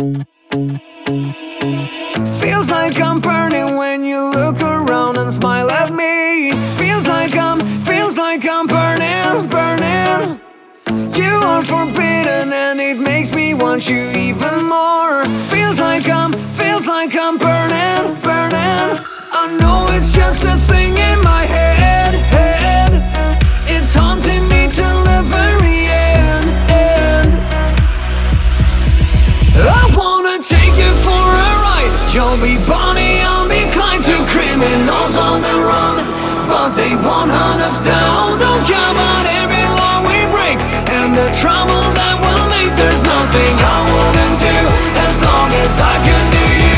Feels like I'm burning when you look around and smile at me. Feels like I'm burning, burning. You are forbidden and it makes me want you even more. Feels like I'm burning, burning. I know it's just a thing in my head. It's haunting me till the very end. I wanna take you for a ride. You'll be Bonnie, I'll be Clyde. Two criminals on the run, but they won't hunt us down. Don't care about every law we break and the trouble that we'll make. There's nothing I wouldn't do as long as I can do you.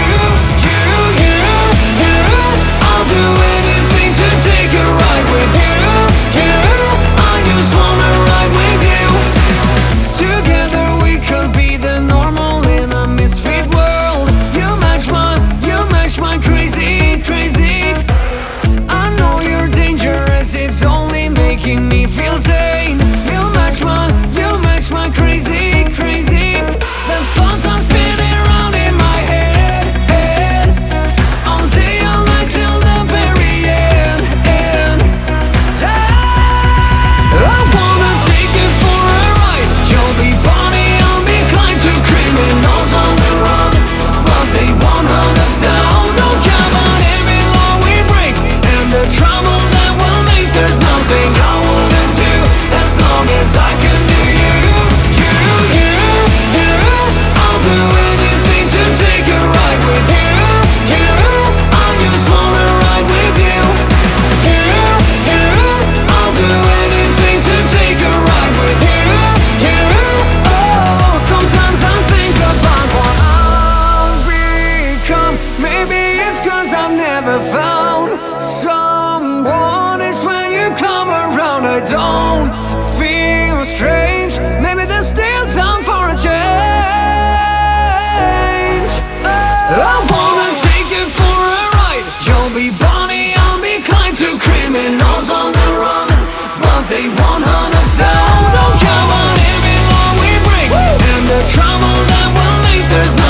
I'll do anything to take a ride with you. I just wanna ride with you. Together we could be the normal in a misfit world. You match my crazy, crazy. I know you're dangerous, it's only making me feel sane. You match my crazy, crazy. The thoughts are spinning around in my head, all day, all night till the very end. I wanna take you for a ride. You'll be Bonnie, I'll be Clyde. Two criminals on the run, but they won't hunt us down. Don't care about every law we break and the trouble that we'll make. There's nothing I wouldn't do as long as I can do you. I'll do anything to take a ride with you. I just wanna ride with you. I'll do anything to take a ride with you. Oh, sometimes I think about what I'll become. Maybe it's 'cause I've never found someone. It's when you come around I don't feel strange. Maybe there's still time for a change. I wanna take you for a ride. You'll be Bonnie, I'll be Clyde. Two criminals on the run, but they won't hunt us down. Don't care about every law we break and the trouble that we'll make. There's